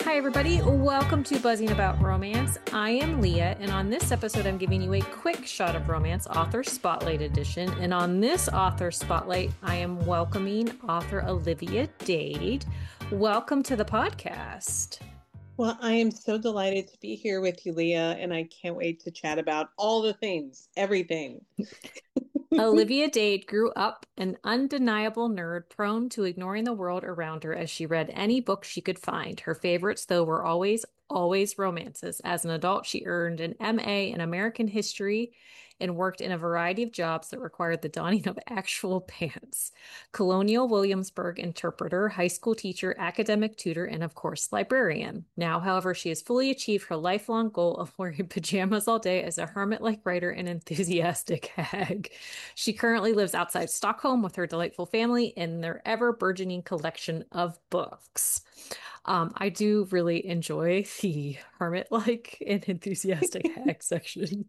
Hi, everybody. Welcome to Buzzing About Romance. I am Leah, and on this episode, I'm giving you a quick shot of romance, author spotlight edition. And on this author spotlight, I am welcoming author Olivia Dade. Welcome to the podcast. Well, I am so delighted to be here with you, Leah, and I can't wait to chat about all the things, everything. Olivia Dade grew up an undeniable nerd, prone to ignoring the world around her as she read any book she could find. Her favorites, though, were always romances. As an adult, she earned an MA in American history and worked in a variety of jobs that required the donning of actual pants. Colonial Williamsburg interpreter, high school teacher, academic tutor, and of course, librarian. Now, however, she has fully achieved her lifelong goal of wearing pajamas all day as a hermit-like writer and enthusiastic hag. She currently lives outside Stockholm with her delightful family in their ever-burgeoning collection of books. I do really enjoy the hermit-like and enthusiastic hag section.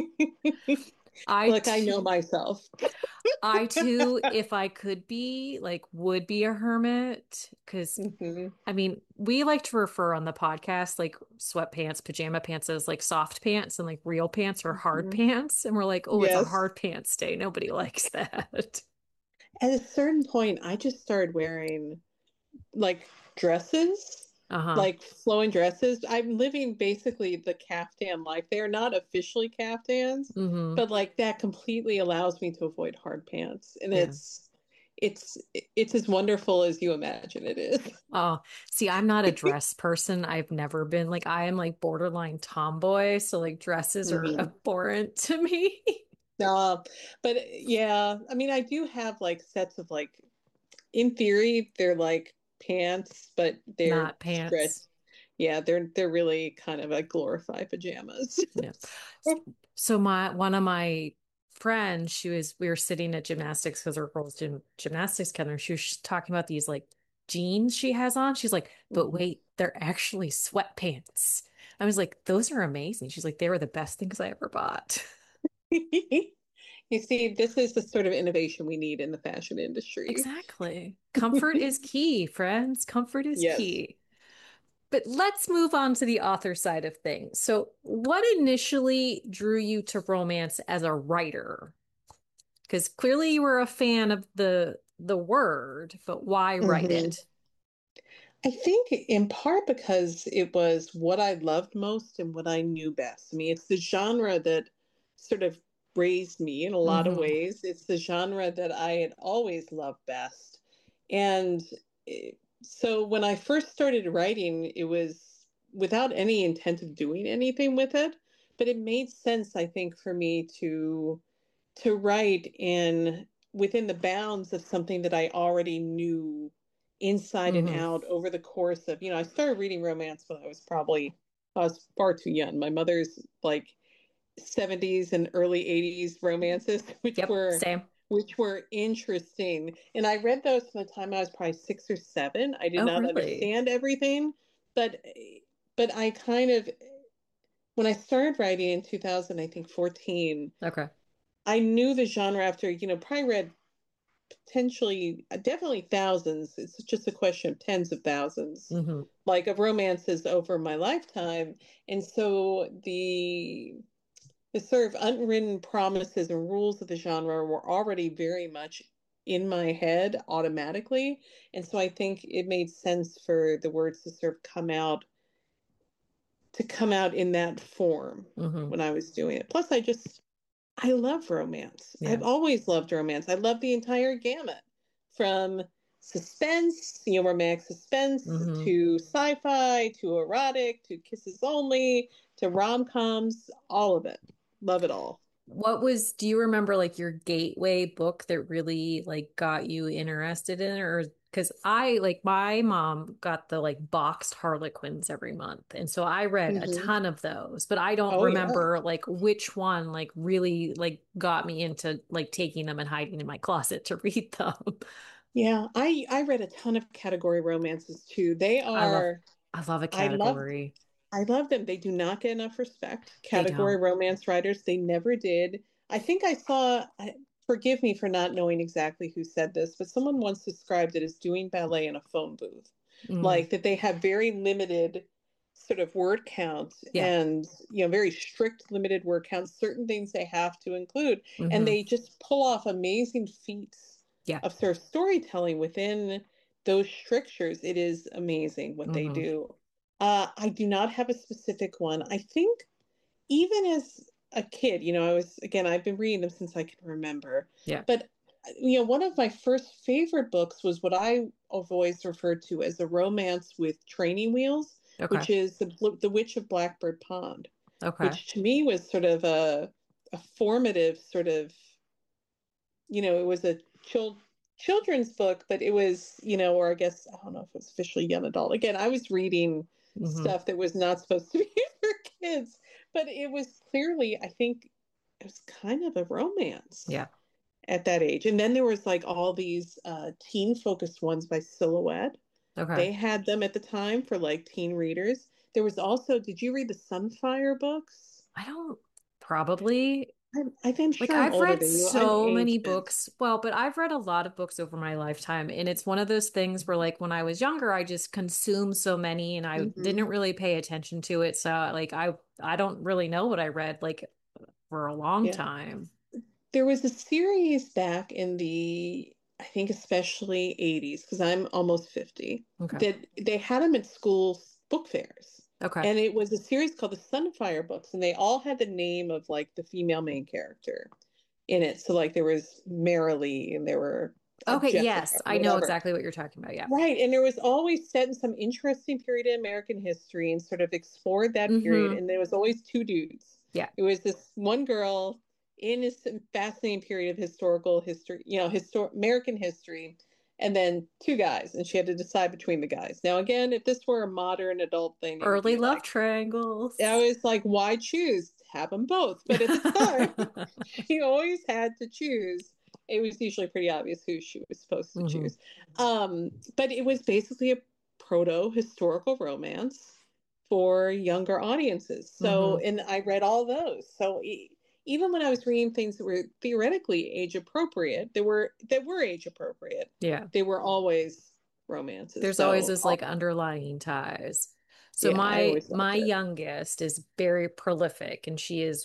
Look, I know myself. I too, if I could be, would be a hermit. Because, I mean, we like to refer on the podcast, like sweatpants, pajama pants as like soft pants and like real pants or hard pants. And we're like, oh, it's a Yes. hard pants day. Nobody likes that. At a certain point, I just started wearing like dresses, Uh-huh. like flowing dresses. I'm living basically the caftan life. They are not officially caftans, Mm-hmm. but like that completely allows me to avoid hard pants. And Yeah. it's as wonderful as you imagine it is. Oh, see, I'm not a dress person. I've never been like, I am like borderline tomboy. So like dresses are Mhm. abhorrent to me. No, but yeah, I mean, I do have like sets of like, in theory, they're like pants, but they're Not stretched. pants. Yeah, they're really kind of like glorified pajamas. Yeah. So one of my friends, we were sitting at gymnastics because our girls do gymnastics together. And she was talking about these like jeans she has on. She's like, but Mhm. wait, they're actually sweatpants. I was like, those are amazing. She's like, they were the best things I ever bought. You see, this is the sort of innovation we need in the fashion industry. Exactly. Comfort is key, friends. Comfort is Yes. key. But let's move on to the author side of things. So, what initially drew you to romance as a writer? Because clearly you were a fan of the word, but why write hmm it? I think in part because it was what I loved most and what I knew best. I mean, it's the genre that sort of raised me in a lot of Hmm. ways. It's the genre that I had always loved best. And so when I first started writing, it was without any intent of doing anything with it, but it made sense, I think, for me to write in within the bounds of something that I already knew inside and Hmm. out over the course of, I started reading romance when I was far too young. My mother's like 70s and early 80s romances, Yep, same. which were interesting. And I read those from the time I was probably 6 or 7. I did Oh, not really? understand everything, but I kind of when I started writing in 2000, I think 14, Okay. I knew the genre after, probably read potentially, definitely thousands. It's just a question of tens of thousands, Hmm. like of romances over my lifetime. And so the sort of unwritten promises and rules of the genre were already very much in my head automatically. And so I think it made sense for the words to sort of come out in that form Hmm. when I was doing it. Plus, I love romance. Yeah. I've always loved romance. I love the entire gamut from suspense, romantic suspense, Hmm. to sci-fi, to erotic, to kisses only, to rom-coms, all of it. Love it all. Do you remember like your gateway book that really like got you interested in it? Or because my mom got the like boxed Harlequins every month. And so I read a hmm ton of those, but I don't Oh yeah. remember like which one like really like got me into like taking them and hiding in my closet to read them. Yeah, I read a ton of category romances too. I love Are I love a I love category. I love them. They do not get enough respect. They Category don't. romance writers, they never did. I think I saw. forgive me for not knowing exactly who said this, but someone once described it as doing ballet in a phone booth. Mm, Like that they have very limited sort of word counts yeah. and, very strict limited word counts, certain things they have to include. And Hmm. they just pull off amazing feats Yeah. of sort of storytelling within those strictures. It is amazing what they Hmm. do. I do not have a specific one. I think even as a kid, I've been reading them since I can remember. Yeah. But, one of my first favorite books was what I have always referred to as a romance with training wheels, Okay. which is The Witch of Blackbird Pond, Okay. which to me was sort of a formative sort of, it was a children's book, but it was, or I guess, I don't know if it was officially young adult. Again, I was reading Hmm. stuff that was not supposed to be for kids, but it was clearly, I think, it was kind of a romance Yeah. at that age. And then there was like all these teen focused ones by Silhouette. Okay. They had them at the time for like teen readers. There was also, did you read the Sunfire books? I don't probably. I'm Like sure I'm I've older read than you. I'm so many ancient. books. Well, but I've read a lot of books over my lifetime. And it's one of those things where like when I was younger, I just consumed so many and I didn't Hmm. really pay attention to it. So like I don't really know what I read like for a long Yeah. time. There was a series back in the, I think especially 80s, because I'm almost 50, Okay. that they had them at school book fairs. Okay. And it was a series called the Sunfire books, and they all had the name of like the female main character in it. So like there was Marilee and there were Okay, Jessica, yes, I know whatever. exactly what you're talking about. Yeah. Right. And there was always set in some interesting period in American history and sort of explored that period. Hmm. And there was always two dudes. Yeah. It was this one girl in this fascinating period of historical history, American history, and then two guys. And she had to decide between the guys. Now, again, if this were a modern adult thing, it would Early be love like, I triangles. was like, why choose? Have them both. But at the time, she always had to choose. It was usually pretty obvious who she was supposed to Hmm. choose. But it was basically a proto historical romance for younger audiences. So, Hmm. and I read all those. So, even when I was reading things that were theoretically age appropriate, that were age appropriate, Yeah. they were always romances. There's always So, this like underlying ties. So yeah, I my always my loved it. youngest is very prolific and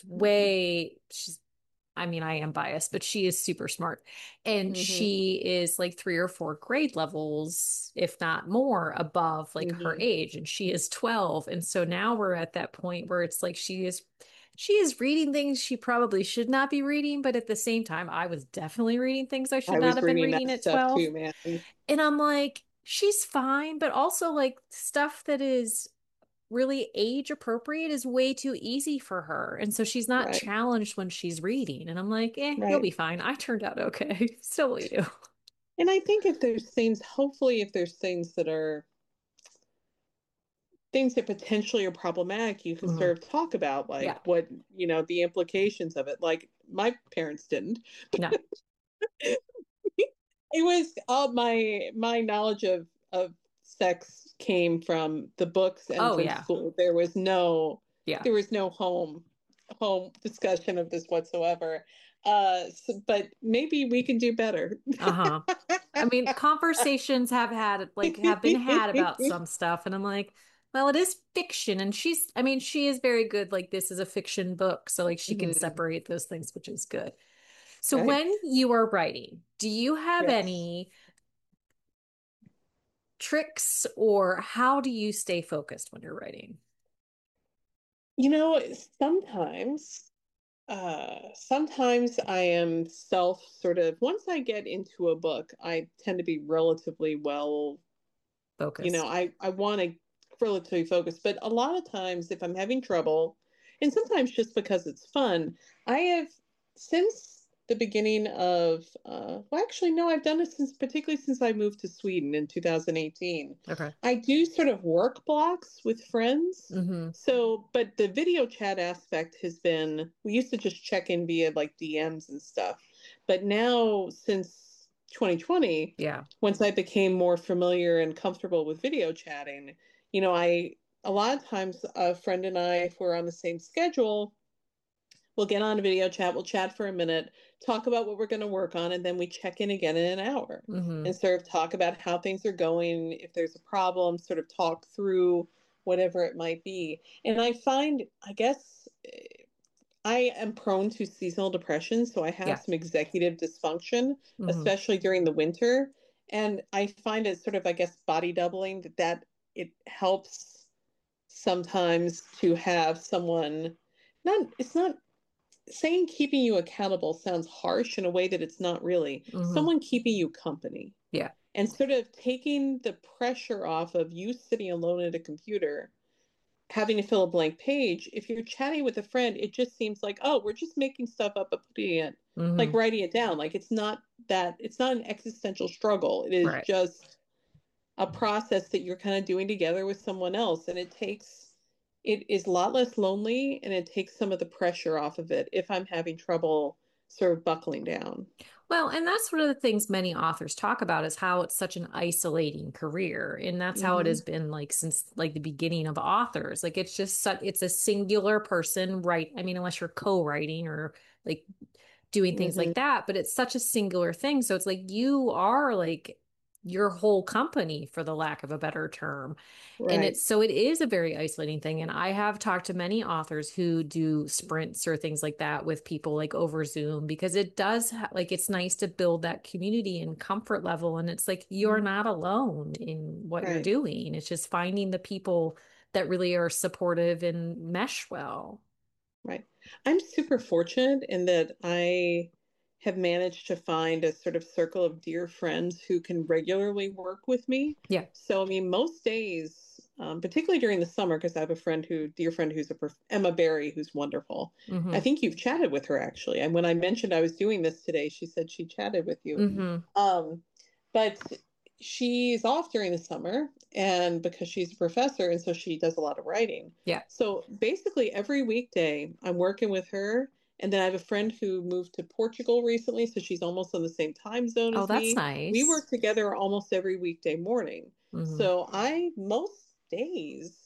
she's I mean, I am biased, but she is super smart. And Mm-hmm. she is like 3 or 4 grade levels, if not more, above like her Mm-hmm. age. And she is 12. And so now we're at that point where it's like she is reading things she probably should not be reading, but at the same time, I was definitely reading things I should I not was have been reading reading that at stuff 12. too, man. And I'm like, she's fine, but also like stuff that is really age appropriate is way too easy for her. And so she's not Right, challenged when she's reading. And I'm like, you'll be right. fine. I turned out okay. So will you. And I think if there's things, hopefully, if there's things that are things that potentially are problematic, you can Hmm. sort of talk about like Yeah. what, the implications of it. Like my parents didn't. No. It was all my knowledge of sex came from the books and Oh, from yeah. school. There was no Yeah. home discussion of this whatsoever. But maybe we can do better. Uh-huh. I mean, conversations have been had about some stuff, and I'm like, well, it is fiction, and I mean, she is very good. Like, this is a fiction book, so like she can Mhm. separate those things, which is good. So Right. when you are writing, do you have Yes. any tricks or how do you stay focused when you're writing? You know, sometimes I am self sort of, once I get into a book, I tend to be relatively well, Focused. I want to relatively focus, but a lot of times if I'm having trouble, and sometimes just because it's fun, I have since the beginning of, well, actually, no, I've done it particularly since I moved to Sweden in 2018. Okay. I do sort of work blocks with friends. Hmm. So, but the video chat aspect has been, we used to just check in via like DMs and stuff. But now, since 2020, Yeah. once I became more familiar and comfortable with video chatting, a lot of times a friend and I, if we're on the same schedule, we'll get on a video chat, we'll chat for a minute, talk about what we're going to work on, and then we check in again in an hour Mm-hmm. and sort of talk about how things are going, if there's a problem, sort of talk through whatever it might be. And I find, I guess, I am prone to seasonal depression, so I have Yeah. some executive dysfunction, Mm-hmm. especially during the winter. And I find it sort of, I guess, body doubling that it helps sometimes to have someone, not, it's not saying keeping you accountable sounds harsh in a way that it's not really, Mm-hmm. someone keeping you company Yeah. and sort of taking the pressure off of you sitting alone at a computer having to fill a blank page. If you're chatting with a friend, it just seems like, oh, we're just making stuff up and putting it, like Mm-hmm. writing it down. Like it's not an existential struggle. It is Right. just a process that you're kind of doing together with someone else. And it is a lot less lonely and it takes some of the pressure off of it if I'm having trouble sort of buckling down. Well, and that's one of the things many authors talk about is how it's such an isolating career. And that's how it has Mm-hmm. been like since like the beginning of authors. Like it's just such, it's a singular person, right? I mean, unless you're co-writing or like doing things Mm-hmm. like that, but it's such a singular thing. So it's like you are like your whole company, for the lack of a better term. And Right. it's so it is a very isolating thing. And I have talked to many authors who do sprints or things like that with people like over Zoom because it does like it's nice to build that community and comfort level. And it's like you're Mm-hmm. not alone in what you're Right. doing. It's just finding the people that really are supportive and mesh well. Right. I'm super fortunate in that I have managed to find a sort of circle of dear friends who can regularly work with me. Yeah. So, I mean, most days, particularly during the summer, because I have a dear friend who's Emma Barry, who's wonderful. I Hmm. think you've chatted with her actually. And when I mentioned I was doing this today, she said she chatted with you. Hmm. Um, but she's off during the summer, and because she's a professor, and so she does a lot of writing. Yeah. So basically, every weekday, I'm working with her. And then I have a friend who moved to Portugal recently, so she's almost on the same time zone Oh, as that's me. We nice. work together almost every weekday morning. Hmm. So most days,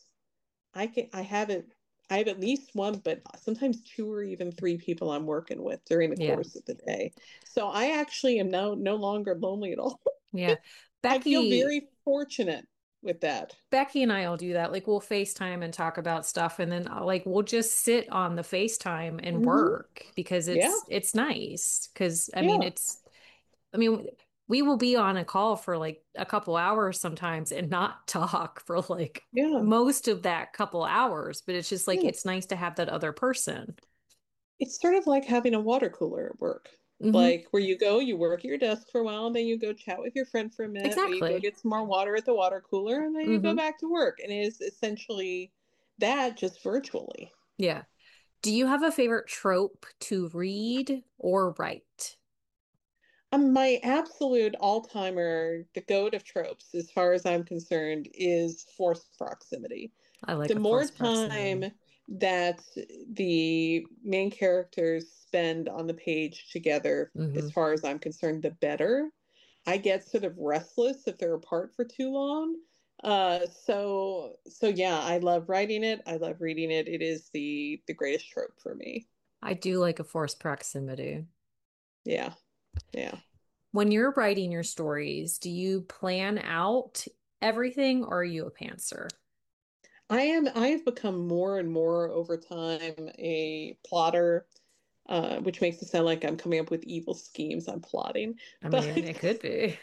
I have it. I have at least one, but sometimes two or even three people I'm working with during the Yeah. course of the day. So I actually am no longer lonely at all. Yeah. I feel Becky, very fortunate with that. Becky and I will do that. Like we'll FaceTime and talk about stuff and then like we'll just sit on the FaceTime and Hmm. work because Yeah, it's nice. Because I mean yeah, it's I mean we will be on a call for like a couple hours sometimes and not talk for like yeah, most of that couple hours, but it's just like yeah. it's nice to have that other person. It's sort of like having a water cooler at work. Hmm. Like where you go, you work at your desk for a while, and then you go chat with your friend for a minute, then you go Exactly. get some more water at the water cooler, and then you go Hmm. back to work. And it is essentially that just virtually. Yeah. Do you have a favorite trope to read or write? My absolute all-timer, the goat of tropes, as far as I'm concerned, is forced proximity. I like The a more forced proximity. time that the main characters spend on the page together, Hmm. as far as I'm concerned, the better. I get sort of restless if they're apart for too long. So yeah, I love writing it. I love reading it. It is the greatest trope for me. I do like a forced proximity. Yeah, yeah. When you're writing your stories, do you plan out everything or are you a pantser? I have become more and more over time a plotter, which makes it sound like I'm coming up with evil schemes I'm plotting. I But mean, it could be.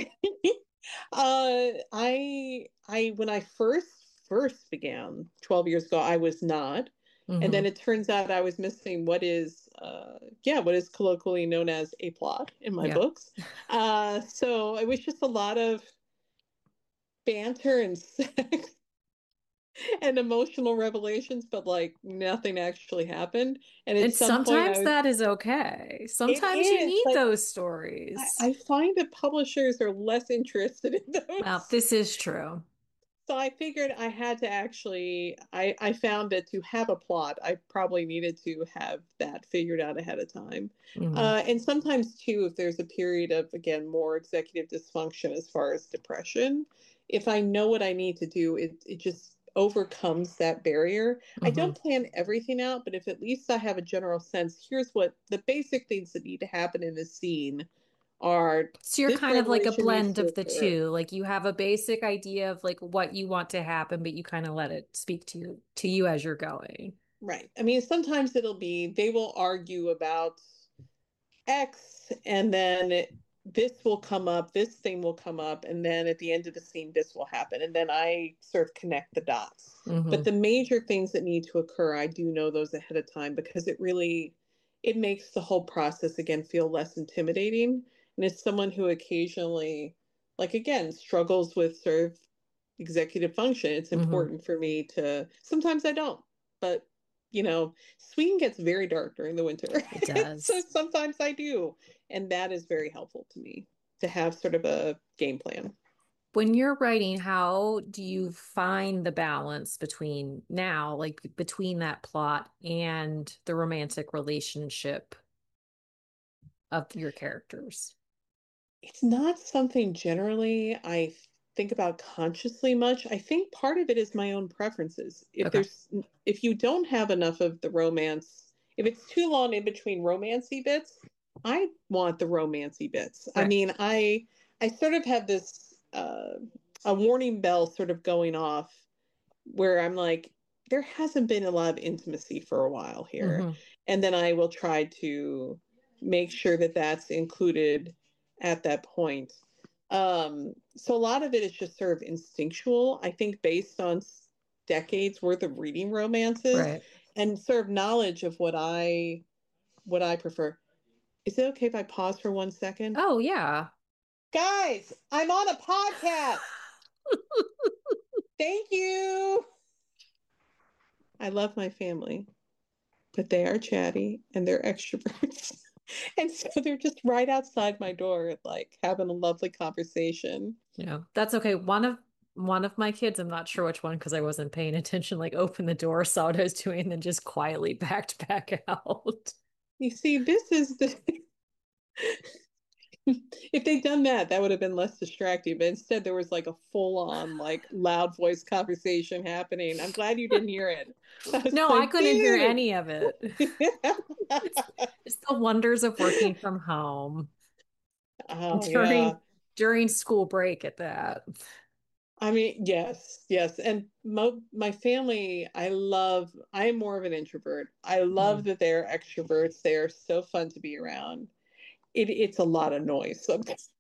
I when I first began 12 years ago, I was not. And then Hmm. it turns out I was missing what is colloquially known as a plot in my Yeah. books. So it was just a lot of banter and sex and emotional revelations, but like nothing actually happened. And at And some point sometimes that is okay. it Sometimes you is need like, those stories. I find that publishers are less interested in Well, those. this is true. So I figured I had to actually, I found that to have a plot, I probably needed to have that figured out ahead of time. Hmm. And sometimes too, if there's a period of, again, more executive dysfunction as far as depression, if I know what I need to do, it just, overcomes that barrier. I Hmm. don't plan everything out, but if at least I have a general sense, here's what the basic things that need to happen in this scene are. So you're This kind of like a revelation needs blend to of the occur. two. Like you have a basic idea of like what you want to happen, but you kind of let it speak to you as you're going. Right. I mean, sometimes it'll be they will argue about X, and then this will come up, this thing will come up, and then at the end of the scene, this will happen. And then I sort of connect the dots. But Hmm. the major things that need to occur, I do know those ahead of time because it makes the whole process again feel less intimidating. And as someone who occasionally, like again, struggles with sort of executive function, it's Hmm. important for me to, sometimes I don't, but Sweden gets very dark during the winter. It So does. sometimes I do. And that is very helpful to me to have sort of a game plan. When you're writing, how do you find the balance between now, like between that plot and the romantic relationship of your characters? It's not something generally I think about consciously much. I think part of it is my own preferences. Okay. If you don't have enough of the romance, if it's too long in between romancy bits, I want the romancy bits. I Right. mean, I sort of have this a warning bell sort of going off where I'm like, there hasn't been a lot of intimacy for a while here. Hmm. And then I will try to make sure that that's included at that point. So a lot of it is just sort of instinctual, I think, based on decades worth of reading romances Right. and sort of knowledge of what I prefer. Is it okay if I pause for 1 second? Oh, yeah. Guys, I'm on a podcast. Thank you. I love my family, but they are chatty and they're extroverts. And so they're just right outside my door, like having a lovely conversation. That's okay. One of my kids, I'm not sure which one because I wasn't paying attention, like opened the door, saw what I was doing, and then just quietly backed back out. You see, this is the if they'd done that, that would have been less distracting. But instead, there was like a full-on, like loud voice conversation happening. I'm glad you didn't hear it. I was No, I like, couldn't hear dude. any of it. It's, it's the wonders of working from home Oh yeah. during school break at that. I mean, yes, yes. And my family, I am more of an introvert. I love Mm. that they're extroverts. They are so fun to be around. It's a lot of noise sometimes.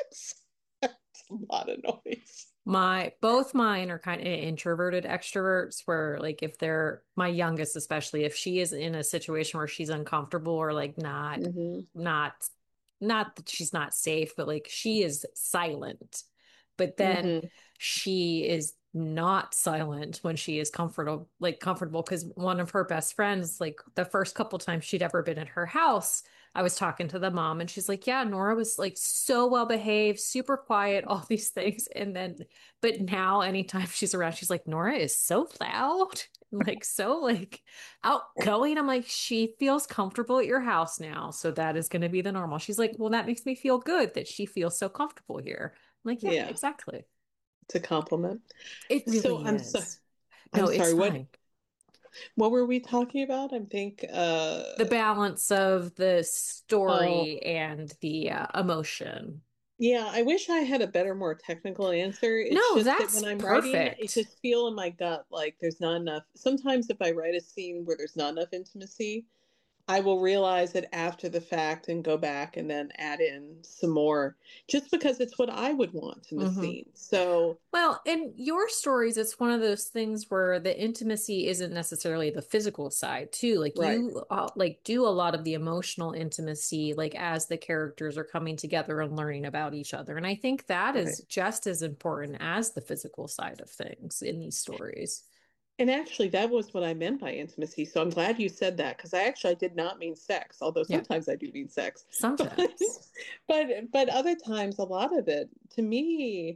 It's a lot of noise. Both mine are kind of introverted extroverts where like if they're my youngest especially if she is in a situation where she's uncomfortable or like Hmm. not not that she's not safe but like she is silent but then Hmm. she is not silent when she is comfortable because one of her best friends like the first couple times she'd ever been at her house I was talking to the mom and she's like, yeah, Nora was like so well behaved, super quiet, all these things. And then but now, anytime she's around, she's like, Nora is so loud, like so like outgoing. I'm like, she feels comfortable at your house now, so that is going to be the normal. She's like, well, that makes me feel good that she feels so comfortable here. I'm like, yeah, Yeah, exactly. it's a compliment. It So really is. I'm No, it's sorry. fine. What were we talking about? I think The balance of the oh story and the emotion. yeah, I wish I had a better, more technical answer. It's No, just that when that's I'm writing, I perfect. just feel in my gut like there's not enough. Sometimes if I write a scene where there's not enough intimacy, I will realize it after the fact and go back and then add in some more just because it's what I would want in the Hmm. scene. So, Well, in your stories, it's one of those things where the intimacy isn't necessarily the physical side too. Like right, you like do a lot of the emotional intimacy like as the characters are coming together and learning about each other. And I think that right. is just as important as the physical side of things in these stories. And actually, that was what I meant by intimacy. So I'm glad you said that because I did not mean sex, although Yeah, sometimes I do mean sex. But sometimes. but other times, a lot of it, to me,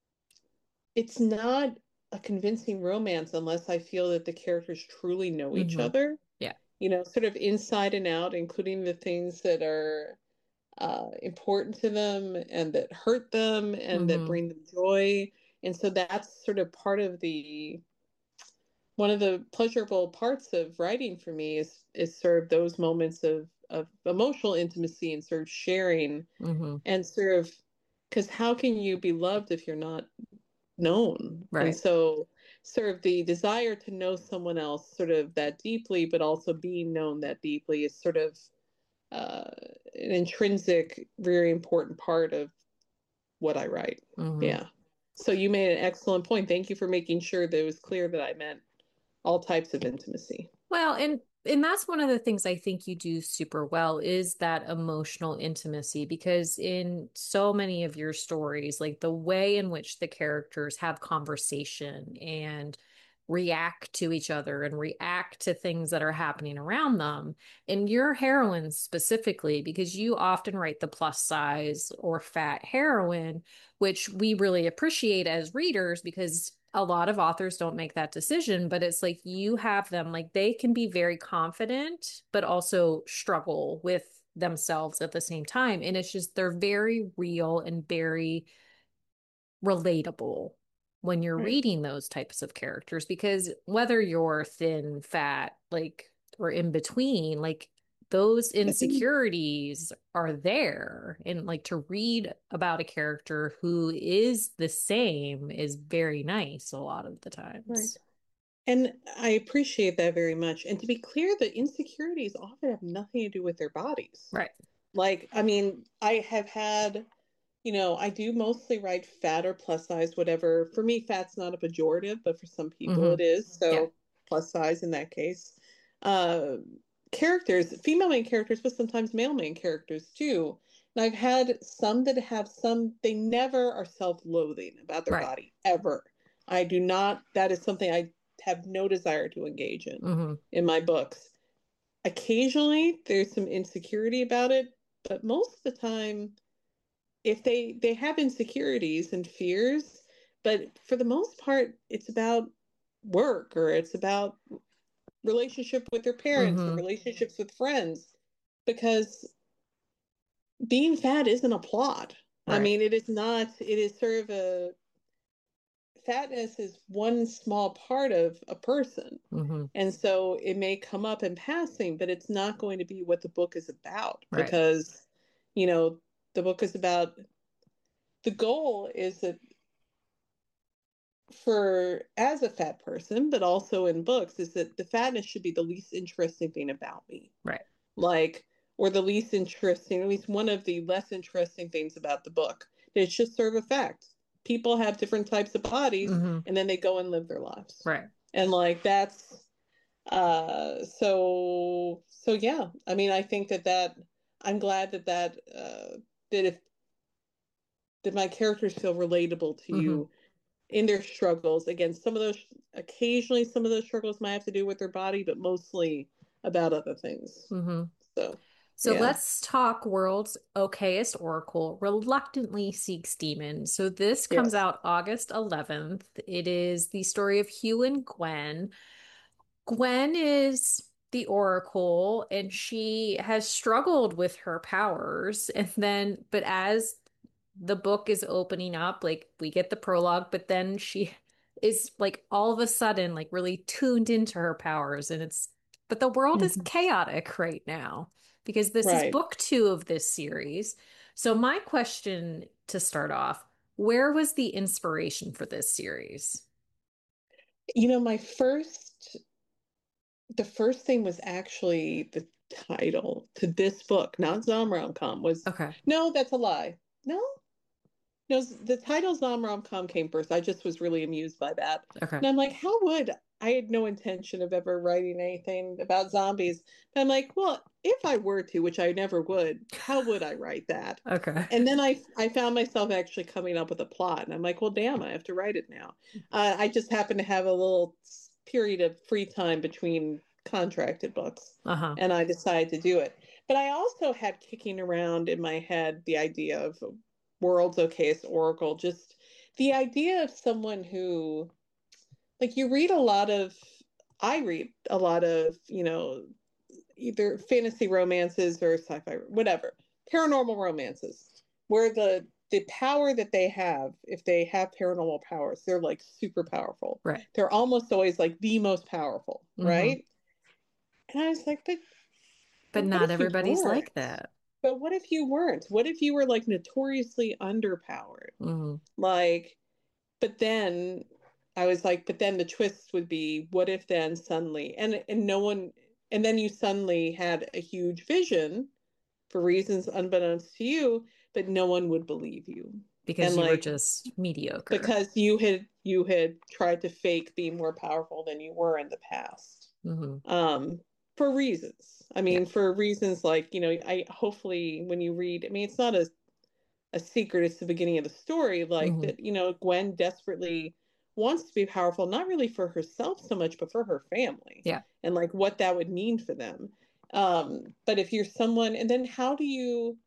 it's not a convincing romance unless I feel that the characters truly know each Hmm. other, Yeah. sort of inside and out, including the things that are important to them and that hurt them and that Hmm. bring them joy. And so that's sort of part of one of the pleasurable parts of writing for me is sort of those moments of emotional intimacy and sort of sharing Mm-hmm. and sort of, because how can you be loved if you're not known? And Right. so sort of the desire to know someone else sort of that deeply, but also being known that deeply is sort of uh, an intrinsic, very important part of what I write. Mm-hmm. Yeah. So you made an excellent point. Thank you for making sure that it was clear that I meant all types of intimacy. Well, and that's one of the things I think you do super well is that emotional intimacy because in so many of your stories, like the way in which the characters have conversation and react to each other and react to things that are happening around them, and your heroines specifically, because you often write the plus size or fat heroine, which we really appreciate as readers because a lot of authors don't make that decision, but it's like you have them, like they can be very confident, but also struggle with themselves at the same time. And it's just, they're very real and very relatable when you're Right. reading those types of characters, because whether you're thin, fat, like, or in between, like, those I think, insecurities are there. And like to read about a character who is the same is very nice a lot of the right. times. And I appreciate that very much. And to be clear, the insecurities often have nothing to do with their bodies. Right. Like, I mean, I have had, I do mostly write fat or plus size, whatever. For me, fat's not a pejorative, but for some people Mm-hmm. it is. Yeah. So plus size in that case. Uh, Characters, female main characters, but sometimes male main characters too. And I've had some that have some, they never are self-loathing about their Right. body, ever. I do not, that is something I have no desire to engage Mm-hmm. in my books. Occasionally, there's some insecurity about it, but most of the time, if they have insecurities and fears, but for the most part, it's about work or it's about relationship with their parents or Mm-hmm. relationships with friends, because being fat isn't a plot. I Right. mean, it is not. It is sort of a, fatness is one small part of a person. Mm-hmm. And so it may come up in passing, but it's not going to be what the book is about Right. because, you know, the book is about, the goal is that for as a fat person, but also in books, is that the fatness should be the least interesting thing about me. Right. Like, or the least interesting, at least one of the less interesting things about the book. It's just sort of a fact. People have different types of bodies Mm-hmm. and then they go and live their lives. Right. And like that's so yeah. I mean, I think that I'm glad that if that my characters feel relatable to Mm-hmm. you in their struggles. Again, some of those, occasionally some of those struggles might have to do with their body, but mostly about other things. Mm-hmm. So So yeah. let's talk World's Okayest Oracle, Reluctantly Seeks Demons. So this comes Yes. out August 11th. It is the story of Hugh and Gwen. Gwen is the Oracle and she has struggled with her powers. And then, but as the book is opening up, like we get the prologue, but then she is like all of a sudden like really tuned into her powers. And it's, but the world is Mhm. chaotic right now because this is Right. book two of this series. So, my question to start off, where was the inspiration for this series? My the first thing was actually the title to this book, not Zomrom.com, was, Okay. no, that's a lie. No, no, the title Zomrom.com came first. I just was really amused by that. Okay. And I'm like, how would, I had no intention of ever writing anything about zombies. But I'm like, well, if I were to, which I never would, how would I write that? Okay. And then I found myself actually coming up with a plot, and I'm like, well, damn, I have to write it now. I just happen to have a little period of free time between contracted books, Uh-huh. and I decided to do it. But I also had kicking around in my head the idea of World's Okayest Oracle, just the idea of someone who, like, you read a lot of, I read a lot of, either fantasy romances or sci-fi, whatever, paranormal romances, where the the power that they have, if they have paranormal powers, they're like super powerful. Right. They're almost always like the most powerful, Hmm. right? And I was like, But but what not if you everybody's like weren't? that. But what if you weren't? What if you were like notoriously underpowered? Hmm. Like, but then I was like, but then the twist would be, what if then suddenly, and no one, and then you suddenly had a huge vision for reasons unbeknownst to you, but no one would believe you. Because And you were like, just mediocre. because you had tried to fake being more powerful than you were in the past. Hmm. Um, for reasons. I Yeah. mean, for reasons like, I hopefully when you read, I mean, it's not a secret, it's the beginning of the story, like Hmm. that, Gwen desperately wants to be powerful, not really for herself so much, but for her family Yeah. and like what that would mean for them. But if you're someone, and then how do you,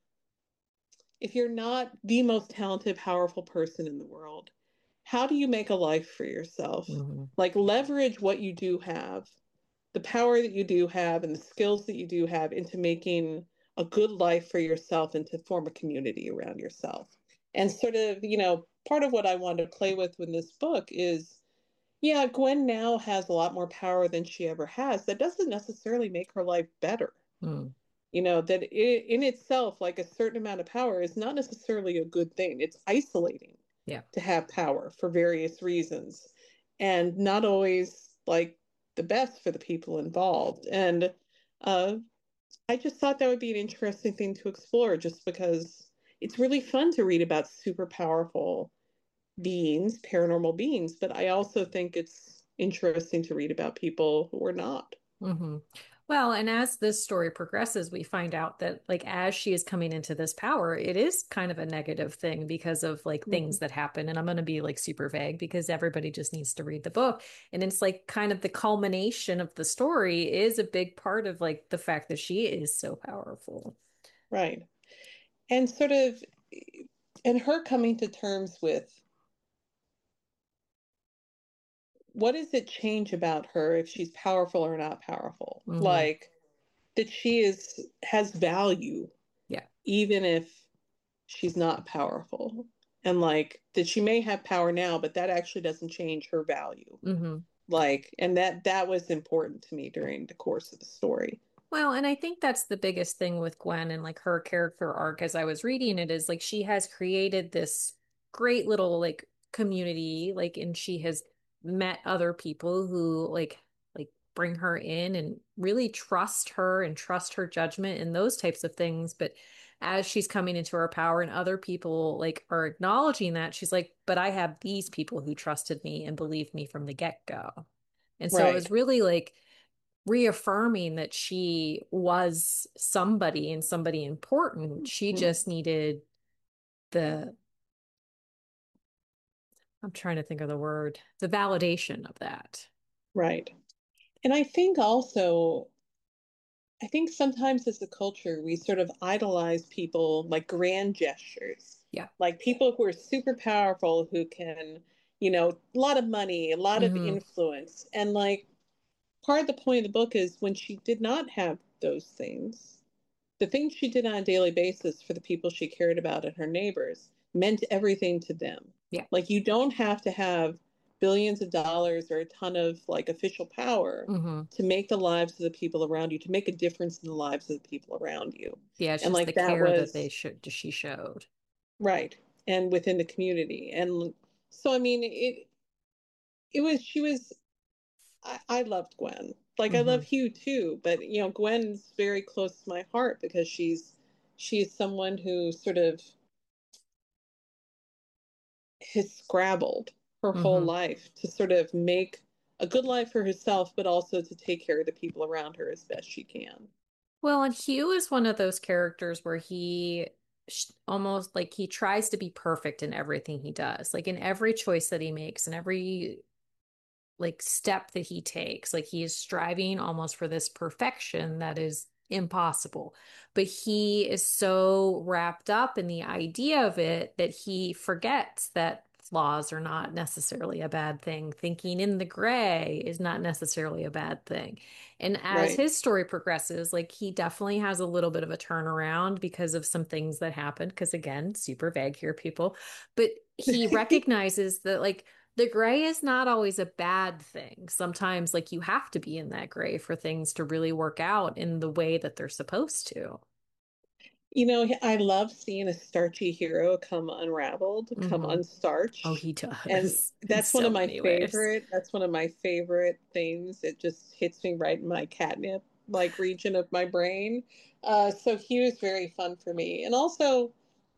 if you're not the most talented, powerful person in the world, how do you make a life for yourself? Hmm. Like leverage what you do have, the power that you do have, and the skills that you do have into making a good life for yourself and to form a community around yourself. And sort of, part of what I wanted to play with this book is, yeah, Gwen now has a lot more power than she ever has. That doesn't necessarily make her life better. Mm. That in itself, like a certain amount of power is not necessarily a good thing. It's isolating Yeah. to have power for various reasons and not always like the best for the people involved. And uh, I just thought that would be an interesting thing to explore just because it's really fun to read about super powerful beings, paranormal beings, but I also think it's interesting to read about people who are not. Hmm. Well, and as this story progresses, we find out that, like, as she is coming into this power, it is kind of a negative thing because of like Mm-hmm. things that happen. And I'm going to be like super vague because everybody just needs to read the book. And it's like kind of the culmination of the story is a big part of like the fact that she is so powerful. Right. And sort of, and her coming to terms with what does it change about her if she's powerful or not powerful? Hmm. Like that she has value Yeah. even if she's not powerful. And like that she may have power now, but that actually doesn't change her value. Hmm. Like, and that was important to me during the course of the story. Well, and I think that's the biggest thing with Gwen and like her character arc as I was reading it is like she has created this great little like community, like, and she has met other people who like bring her in and really trust her and trust her judgment and those types of things. But as she's coming into her power and other people like are acknowledging that, she's like, but I have these people who trusted me and believed me from the get-go. And so it Right. was really like reaffirming that she was somebody and somebody important. She just needed the, I'm trying to think of the word, the validation of that. Right. And I think sometimes as a culture, we sort of idolize people like grand gestures, Yeah. like people who are super powerful, who can, a lot of money, a lot of Hmm. influence. And like part of the point of the book is when she did not have those things, the things she did on a daily basis for the people she cared about and her neighbors meant everything to them. Yeah. Like you don't have to have billions of dollars or a ton of like official power Hmm. to make the lives of the people around you, to make a difference in the lives of the people around you. Yeah, it's And just the like that care that was she showed. right. And within the community. And so I mean it was she was I loved Gwen. Like I Hmm. love Hugh too, but Gwen's very close to my heart because she's someone who sort of has scrabbled her whole Hmm. life to sort of make a good life for herself, but also to take care of the people around her as best she can. Well, and Hugh is one of those characters where almost like he tries to be perfect in everything he does, like in every choice that he makes and every like step that he takes. Like he is striving almost for this perfection that is impossible. But he is so wrapped up in the idea of it that he forgets that flaws are not necessarily a bad thing. Thinking in the gray is not necessarily a bad thing. And as Right. his story progresses, like he definitely has a little bit of a turnaround because of some things that happened. Because again, super vague here, people. But he recognizes that like the gray is not always a bad thing. Sometimes like you have to be in that gray for things to really work out in the way that they're supposed to. I love seeing a starchy hero come unraveled, come Hmm. Oh, unstarched. he And does in that's one so of my many ways. favorite, that's one of my favorite things. It just hits me right in my catnip like region of my brain. So he was very fun for me. And also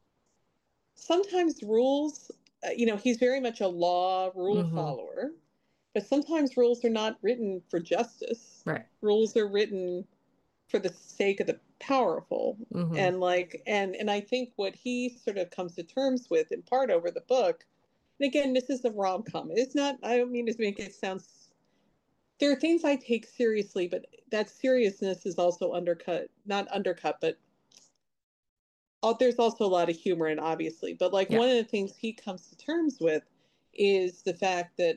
sometimes rules, he's very much a law rule Hmm. follower, but sometimes rules are not written for justice. Right. Rules are written for the sake of the powerful. Hmm. And I think what he sort of comes to terms with in part over the book, and again, this is a rom-com. It's not, I don't mean to make it sound, there are things I take seriously, but that seriousness is also undercut, not undercut, but there's also a lot of humor in, obviously. But like Yeah. one of the things he comes to terms with is the fact that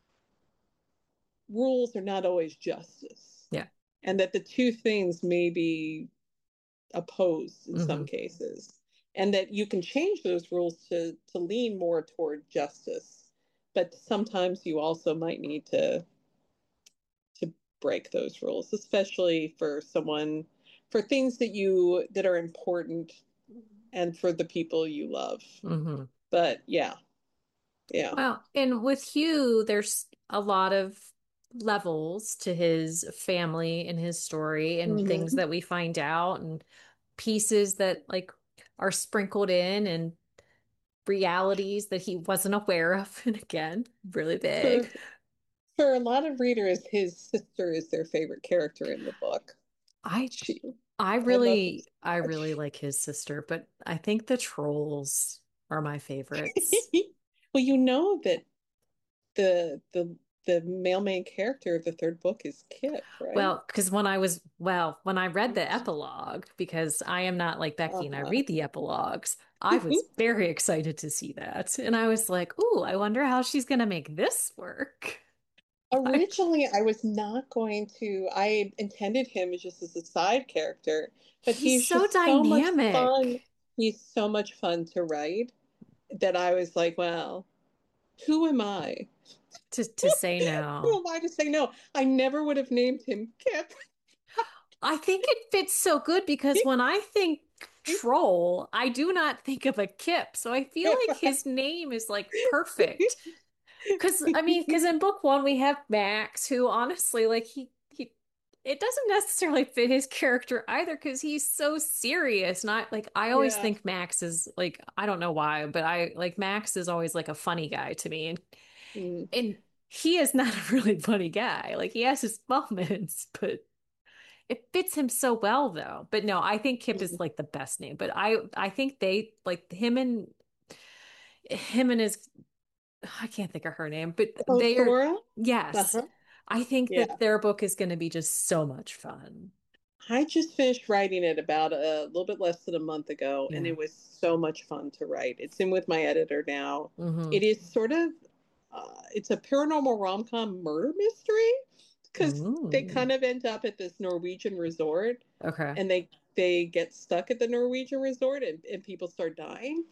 rules are not always justice, Yeah. and that the two things may be opposed in some Hmm. cases, and that you can change those rules to lean more toward justice, but sometimes you also might need to break those rules, especially for things that are important and for the people you love. Hmm. But yeah, yeah. Well, and with Hugh, there's a lot of levels to his family and his story and things Hmm. that we find out and pieces that like are sprinkled in and realities that he wasn't aware of. And again, really big. for for a lot of readers, his sister is their favorite character in the book. I She I I love her really so I really much. like his sister, but I think the trolls are my favorites. Well, you know that the male main character of the third book is Kip, right? Well, because when I read the epilogue, because I am not like Becky and I Uh-huh. read the epilogues, I was very excited to see that. And I was like, ooh, I wonder how she's gonna make this work. I, Originally, I was not going to. I intended him just as a side character, but he's he's so just so much fun. dynamic He's so much fun to write that I was like, well, who am I? to say Who no. am I to say no? I never would have named him Kip. I think it fits so good because when I think troll, I do not think of a Kip. So I feel like his name is like perfect. Because in book one we have Max, who honestly, like he, it doesn't necessarily fit his character either, because he's so serious. Not like I always Yeah. think Max is like I don't know why, but I like Max is always like a funny guy to me, Mm. and he is not a really funny guy. Like he has his moments, but it fits him so well though. But no, I think Kip is Mm. like the best name. But I think they like him and his I can't think of her name, but Oh, they are, Thora? yes. Uh-huh. I think that Yeah. their book is going to be just so much fun. I just finished writing it about a little bit less than a month ago, and Yeah. it was so much fun to write. It's in with my editor now. Hmm. It is sort of, it's a paranormal rom-com murder mystery because they Mm. kind of end up at this Norwegian resort, Okay. and they get stuck at the Norwegian resort, and people start dying.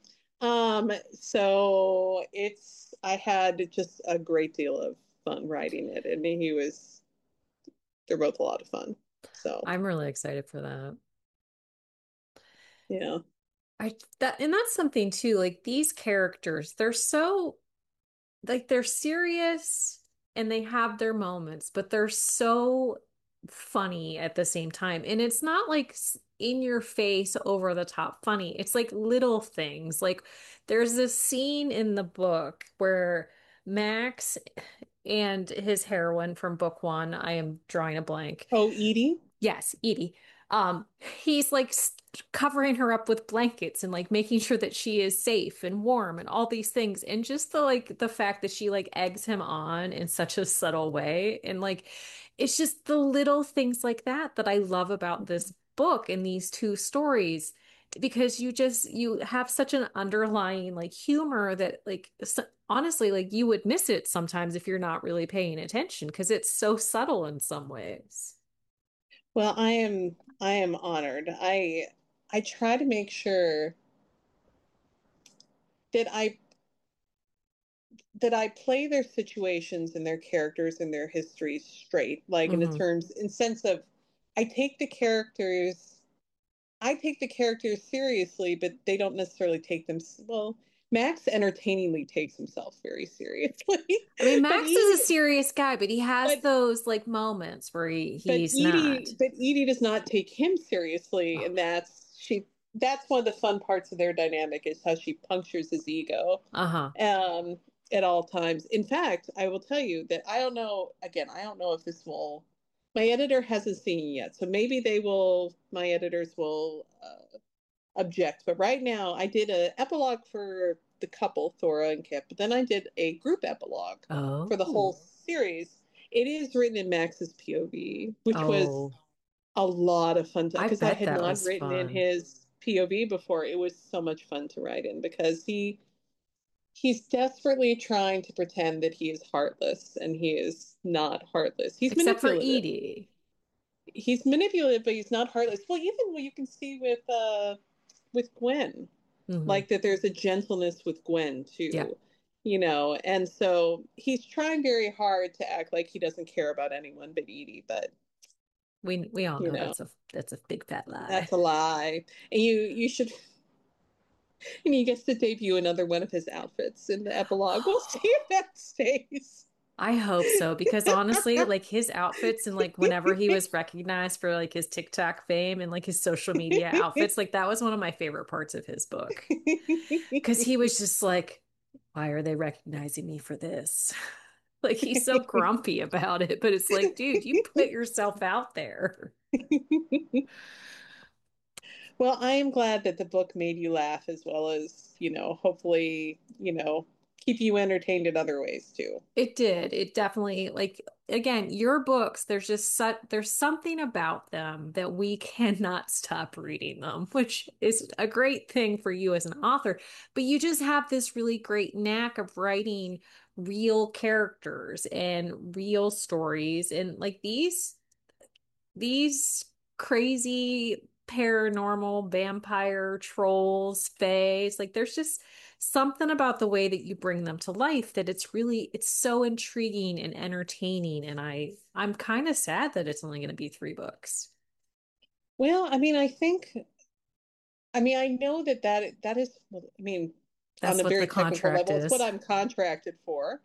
So I had just a great deal of fun writing it, and they're both a lot of fun. So I'm really excited for that. yeah. And that's something too, like these characters, they're so like they're serious and they have their moments, but they're so funny at the same time. And it's not like in your face, over the top funny. It's like little things. Like there's this scene in the book where Max and his heroine from book one, I am drawing a blank. Oh, Edie? Yes, Edie. Um, he's like covering her up with blankets and like making sure that she is safe and warm and all these things. And just the fact that she like eggs him on in such a subtle way. And like it's just the little things like that that I love about this book and these two stories. because you have such an underlying like humor that like honestly like you would miss it sometimes if you're not really paying attention because it's so subtle in some ways. Well, I am honored. I try to make sure that I play their situations and their characters and their histories straight, like in the Hmm. terms in sense of I take the characters I take the characters seriously, but they don't necessarily take them well. Max entertainingly takes himself very seriously, I mean, but Max is a Edie, serious guy, but he has but those like moments where he's not. But Edie does not take him seriously, Oh, and that's one of the fun parts of their dynamic is how she punctures his ego, uh-huh. um, at all times. In fact, I will tell you that I don't know. Again, I don't know if this will. My editor hasn't seen it yet, so maybe they will. My editors will object. But right now, I did an epilogue for the couple, Thora and Kip, but then I did a group epilogue for the whole Oh. series. It is written in Max's POV, which was Oh, a lot of fun I because I bet had that not was written in fun. his POV before. It was so much fun to write in because he's desperately trying to pretend that he is heartless and he is not heartless. He's Except for manipulative. Edie. He's manipulative, but he's not heartless. Well, even what you can see with Gwen, Hmm. like that there's a gentleness with Gwen Yeah. too, you know. And so he's trying very hard to act like he doesn't care about anyone but Edie, but We all you know know, that's a big fat lie. that's a lie. And you should and he gets to debut another one of his outfits in the epilogue. We'll see if that stays. I hope so because honestly, like his outfits and like whenever he was recognized for like his TikTok fame and like his social media outfits, like that was one of my favorite parts of his book. Because he was just like, why are they recognizing me for this? Like he's so grumpy about it, but it's like, dude, you put yourself out there. Well, I am glad that the book made you laugh as well as, hopefully, keep you entertained in other ways too. It did. It definitely like again, your books, there's something about them that we cannot stop reading them, which is a great thing for you as an author. But you just have this really great knack of writing real characters and real stories and like these crazy paranormal vampire trolls, fays, like there's just something about the way that you bring them to life that it's so intriguing and entertaining. And I'm kind of sad that it's only going to be 3 books. Well, I know that is, well, I mean, on That's a what the very technical contract level, it's what is. I'm contracted for.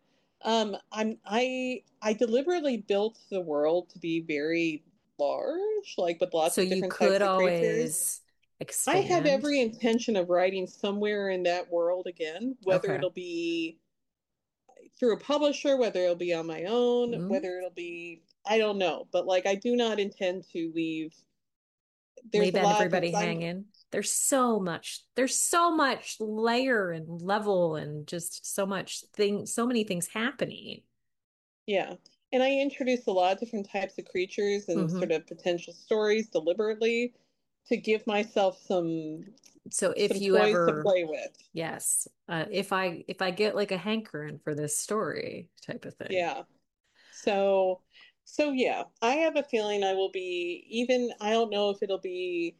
I deliberately built the world to be very large, like with lots So of you different could types of creatures. always I have expand. every intention of writing somewhere in that world again, whether Okay. it'll be through a publisher, whether it'll be on my own, Mm. whether it'll be, I don't know. But like, I do not intend to leave. There's Leave a lot of everybody things hanging. There's so much layer and level and just so many things happening. yeah. And I introduce a lot of different types of creatures and Hmm. sort of potential stories deliberately to give myself So if some you toys to ever, play with. yes, if I get like a hankering for this story type of thing. Yeah. So yeah, I have a feeling I will be even I don't know if it'll be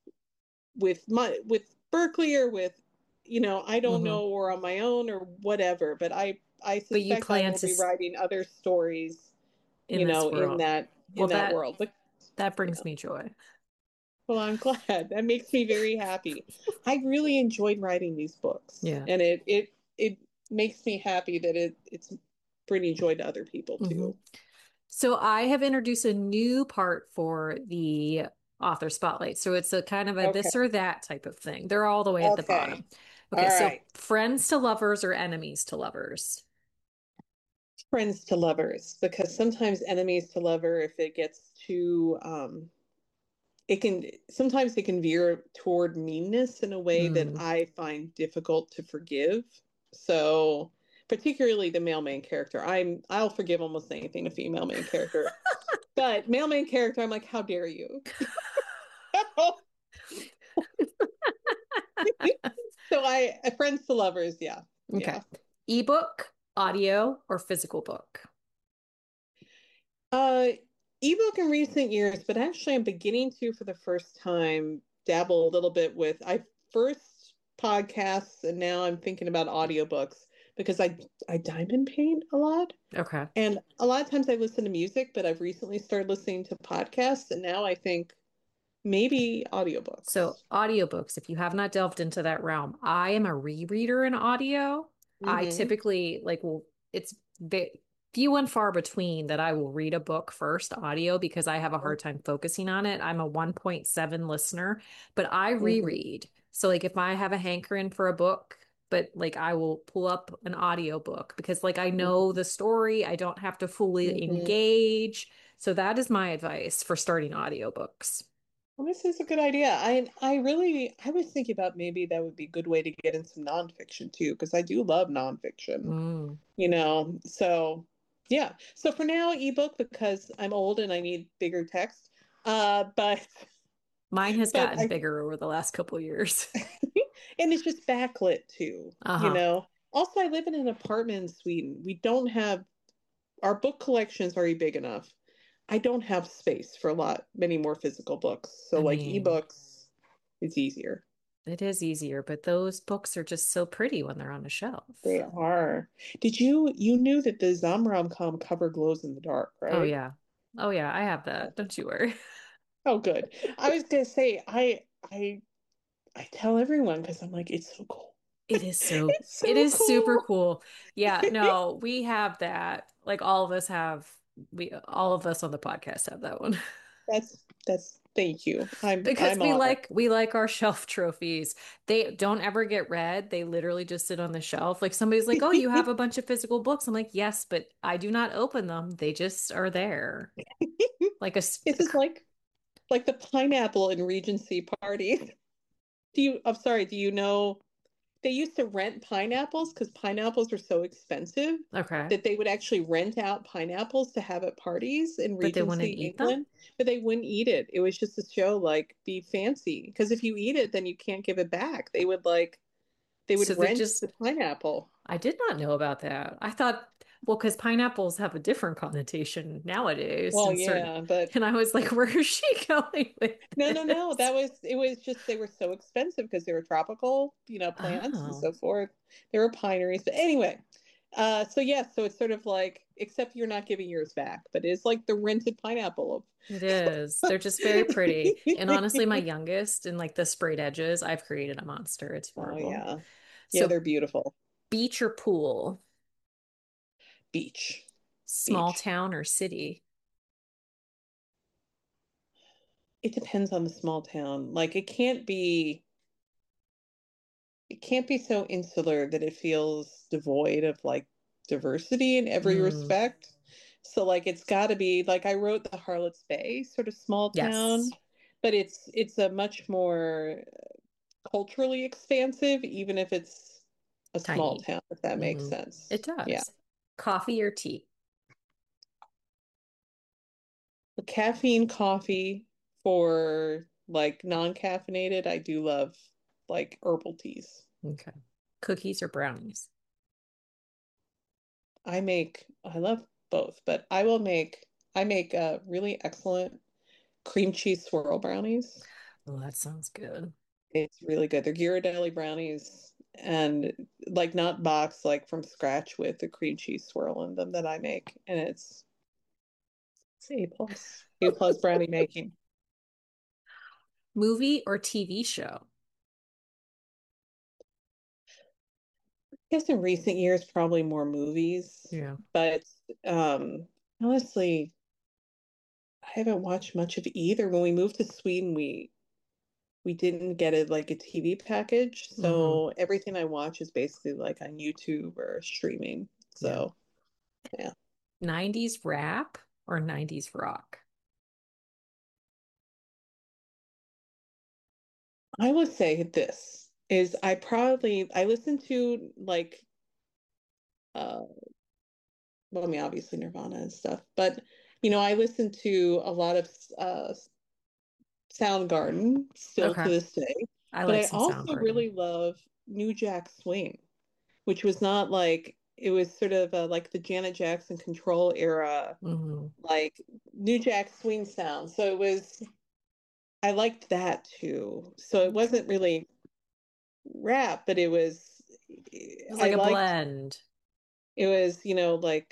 with Berkeley or with I don't Hmm. know or on my own or whatever, but I But you suspect I plan will to be writing other stories, in this in world. Well, that world. But that yeah. brings me joy. Well, I'm glad. That makes me very happy. I really enjoyed writing these books, Yeah. and it makes me happy that it's bringing joy to other people Hmm. too. So I have introduced a new part for the author spotlight. So it's a kind of a Okay. this or that type of thing. They're all the way at the Okay. bottom. All Okay, so right. friends to lovers or enemies to lovers. Friends to lovers, because sometimes enemies to lover, if it gets too it can veer toward meanness in a way that Mm. I find difficult to forgive. So particularly the male main character. I'll forgive almost anything a female main character. But male main character, I'm like, how dare you? So I friends to lovers, yeah. Okay. Yeah. Ebook, audio, or physical book? Uh, ebook in recent years, but actually I'm beginning to, for the first time, dabble a little bit with I first podcasts and now I'm thinking about audiobooks because I diamond paint a lot. Okay. And a lot of times I listen to music, but I've recently started listening to podcasts and now I think maybe So, audiobooks. audiobooks, if you have not delved into that realm, I am a rereader in audio. I Mm-hmm. typically like will it's few and far between that I will read a book first audio because I have a hard time focusing on it. I'm a 1.7 listener, but I Mm-hmm. reread. So like if I have a hankering for a book, but like I will pull up an audio book because like I know the story, I don't have to fully Mm-hmm. engage. So that is my advice for starting audiobooks. Well, this is a good idea. I was thinking about maybe that would be a good way to get in some nonfiction too, because I do love nonfiction, Mm. So yeah. So for now, ebook because I'm old and I need bigger text. But Mine has but gotten I bigger over the last couple years. and it's just backlit too. Uh-huh. Also, I live in an apartment in Sweden. We don't have our book collection is already big enough. I don't have space for many more physical books. So I like mean, ebooks, it's easier. it is easier, but those books are just so pretty when they're on a They shelf. are. You knew that the Zamram.com cover glows in the dark, Oh right? yeah. Oh yeah, I have that. Don't you worry. Oh, good. I was gonna say I tell everyone because I'm like, it's so cool. It's It so is super cool. cool. Yeah, no, we have that. Like all of us have we all of us on the podcast have that one. That's thank you. Because I'm honored. we like our shelf trophies. They don't ever get read. They literally just sit on the shelf. Like somebody's like, "Oh, you have a bunch of physical books." I'm like, "Yes, but I do not open them. They just are there." Like This is like the pineapple in Regency parties. I'm sorry, do you know they used to rent pineapples because pineapples are so expensive okay, that they would actually rent out pineapples to have at parties in but they Regency, wouldn't eat them. England, but they wouldn't eat it. It was just to show like be fancy because if you eat it, then you can't give it back. They So would they rent just the pineapple. I did not know about that. I thought, well, because pineapples have a different connotation nowadays Well, in certain, yeah, but and I was like, where is she going with no. this? It was just they were so expensive because they were tropical, plants and Oh, so forth. They were pineries. But anyway, so yes, so it's sort of like, except you're not giving yours back, but it's like the rented pineapple it is. They're just very pretty. And honestly, my youngest and like the sprayed edges, I've created a monster. It's Oh horrible. yeah. Yeah, So they're beautiful. beach or pool, Beach. small Beach. town or city. It depends on the small town. Like it can't be so insular that it feels devoid of like diversity in every Mm, respect. So like it's got to be like I wrote the Harlots Bay sort of small town, yes, but it's a much more culturally expansive even if it's a small tiny. town, if that makes Hmm. It sense. Yeah. does. Coffee or tea? The caffeine coffee for like non-caffeinated, I do love like herbal teas. Okay. Cookies or brownies? I love both, but I make really excellent cream cheese swirl brownies. Oh, that sounds good. It's really good. They're Ghirardelli brownies and like not boxed, like from scratch with the cream cheese swirl in them that I make. And it's A plus. A plus brownie making. Movie or TV show? I guess in recent years, probably more movies, Yeah. but honestly, I haven't watched much of either. When we moved to Sweden, we didn't get it like a TV package, Hmm. so everything I watch is basically like on YouTube or streaming. Yeah. So, yeah. 90s rap or 90s rock? I would say this is I listen to like well, I mean obviously Nirvana and stuff, but I listen to a lot of Soundgarden still to Okay. this day. I But like I some also Soundgarden. really love New Jack Swing, which was not like, it was sort of like the Janet Jackson Control era, Hmm. like New Jack Swing sound. So it was, I liked that too. So it Okay. wasn't really rap, but it was, It was like I a liked, blend. it was, like,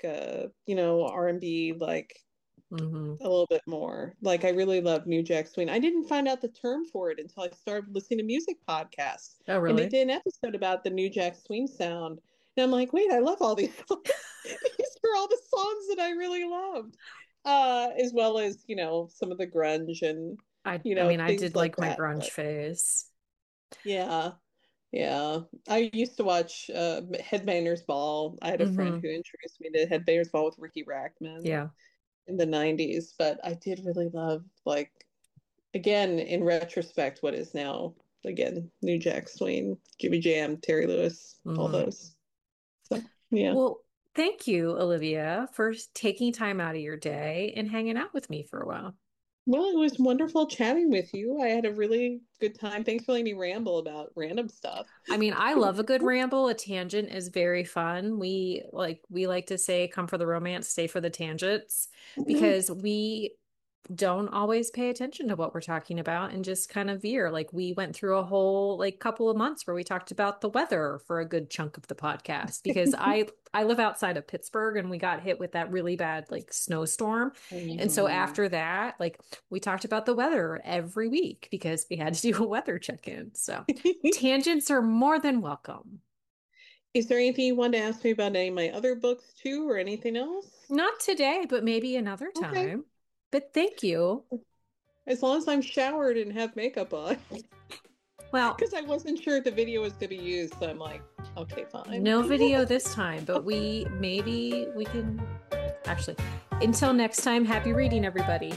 R&B, like Hmm. a little bit more. Like, I really love New Jack Swing. I didn't find out the term for it until I started listening to music podcasts, Oh, and they really? did an episode about the New Jack Swing sound. And I'm like, wait, I love all these songs. These are all the songs that I really loved. As well as, some of the grunge and, I mean, I things did like like my that. grunge But phase. yeah, yeah. I used to watch Headbangers Ball. I had a friend Hmm. who introduced me to Headbangers Ball with Ricky Rackman Yeah. in the 90s, but I did really love, like, again, in retrospect, what is now, again, New Jack Swing, Jimmy Jam, Terry Lewis, all Hmm. those. So, yeah. Well, thank you, Olivia, for taking time out of your day and hanging out with me for a while. Well, it was wonderful chatting with you. I had a really good time. Thanks for letting me ramble about random stuff. I mean, I love a good ramble. A tangent is very fun. We like to say come for the romance, stay for the tangents because we don't always pay attention to what we're talking about and just kind of veer. Like we went through a whole like couple of months where we talked about the weather for a good chunk of the podcast because I live outside of Pittsburgh and we got hit with that really bad like snowstorm. I And so know. after that, like we talked about the weather every week because we had to do a weather check-in. So tangents are more than welcome. Is there anything you want to ask me about any of my other books too, or anything else? Not today, but maybe another Okay. time. But thank you. As long as I'm showered and have makeup on. Well, Because I wasn't sure if the video was going to be used. So I'm like, okay, fine. no video this time, but we can actually. Until next time, happy reading, everybody.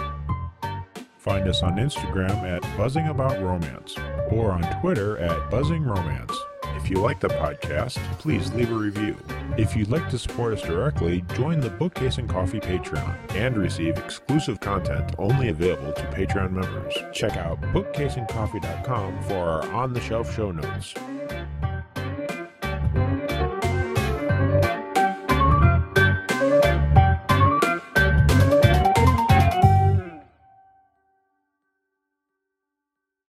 Find us on Instagram at Buzzing About Romance or on Twitter at Buzzing Romance. If you like the podcast, please leave a review. If you'd like to support us directly, join the Bookcase and Coffee Patreon and receive exclusive content only available to Patreon members. Check out bookcaseandcoffee.com for our on-the-shelf show notes.